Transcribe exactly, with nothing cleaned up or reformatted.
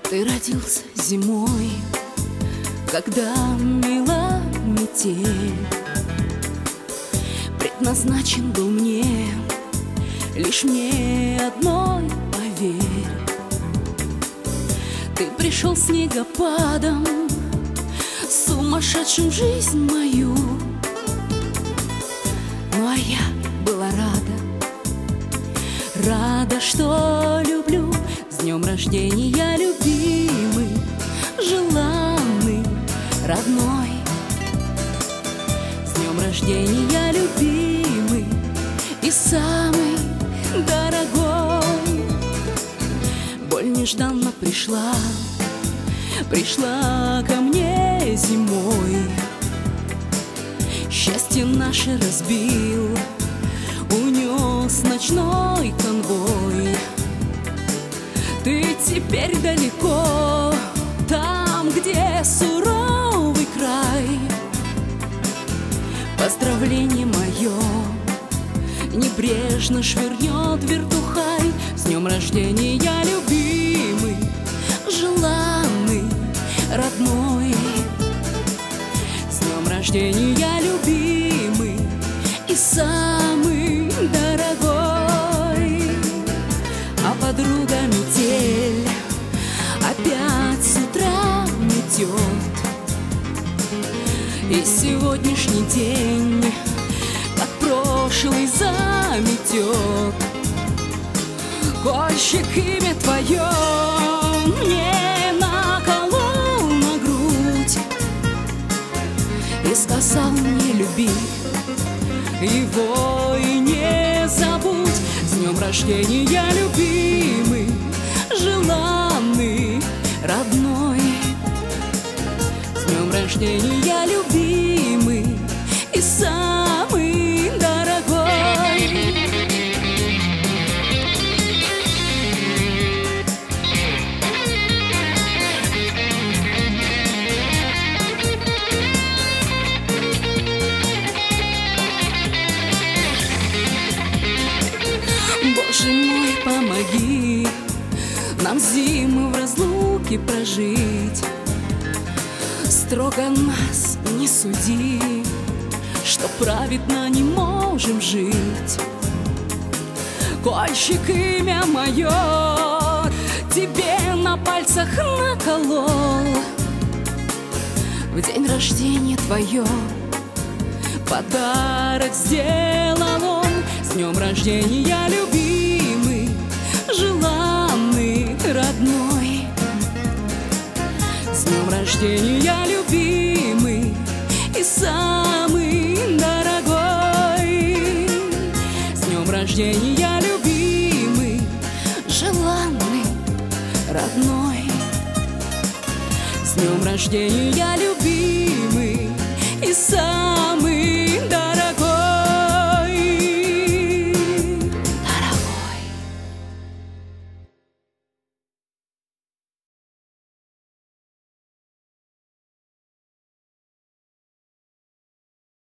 Ты родился зимой, когда мила метель. Предназначен был мне, лишь мне одной, поверь. Ты пришел снегопадом, сумасшедшим жизнь мою. Ну а я была рада, рада, что люблю. С днем рождения, любимый, желанный, родной. С днем рождения, любимый и самый дорогой. Боль нежданно пришла, пришла ко мне зимой. Счастье наше разбил, унес ночной конвой. Ты теперь далеко, там, где суровый край. Поздравление мое небрежно швырнет вертухай. С днем рождения, любимый, желанный, родной. С днем рождения, любимый и самый дорогой. А подруга метель опять с утра метет, и сегодняшний день, как прошлый, заметет. Кольщик имя твое мне наколол на грудь и сказал мне: люби его и не забудь. С днем рождения, любимый, желанный, родной. С днем рождения, любимый и самый дорогой. Боже мой, помоги нам зиму в разлуке прожить. Строго нас не суди, что праведно не можем жить. Кольщик имя мое тебе на пальцах наколол. В день рождения твое подарок сделал он. С днем рождения, любимый, желанный, родной. С днем рождения, любимый и самый дорогой. С днем рождения, любимый, желанный, родной. С днем рождения, любимый и самый